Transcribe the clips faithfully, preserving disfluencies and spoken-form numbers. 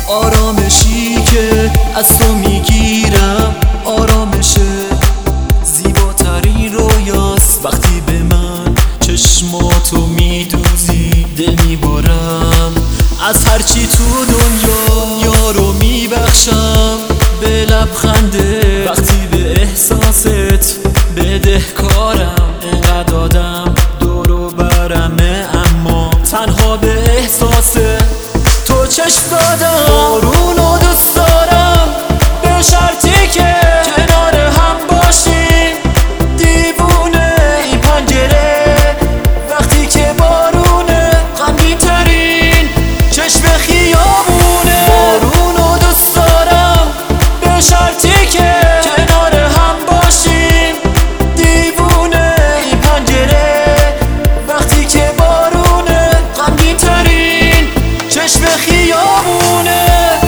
آرامشی که از تو میگیرم آرامش زیباترین رویاست. وقتی به من چشماتو میدوزی دل میبارم از هرچی تو دنیا یارو میبخشم به لبخنده. وقتی به احساست بدهکارم انقدر آدم دور و برمه اما تنها به احساس تو چشم دادم. بارونو دوست دارم به شرطی که کنار هم باشیم. دیوونه این پنجره وقتی که بارونه غمگین ترین چشم خیابونه. بارونو دوست دارم به شرطی که کنار هم باشیم. دیوونه این پنجره وقتی که بارونه غمگین ترین چشم خیابونه.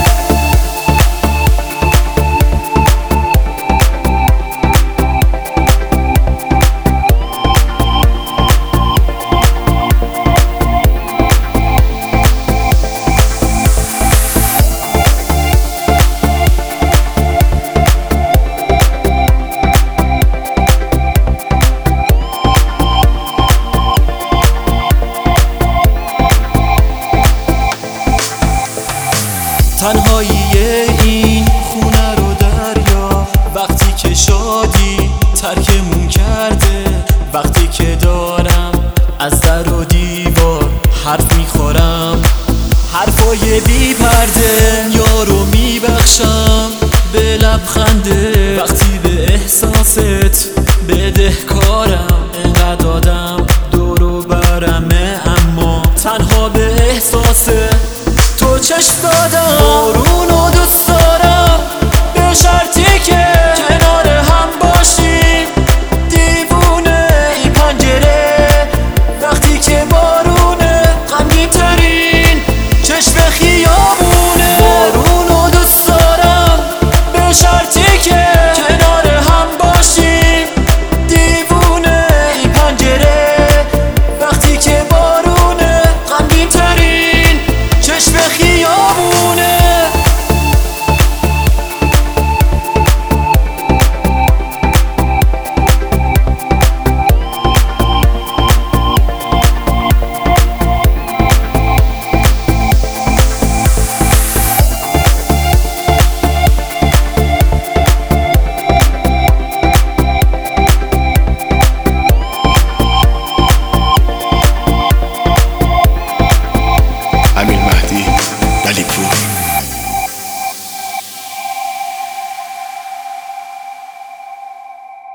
تنهایی این خونه رو دریا وقتی که شادی ترکمون کرده. وقتی که دارم از در و دیوار حرف میخورم حرفای بی پرده یارو میبخشم به لبخنده. وقتی به احساست بدهکارم انقدر آدم دور و برمه اما تنها به احساس تو چشم دادم. بارونو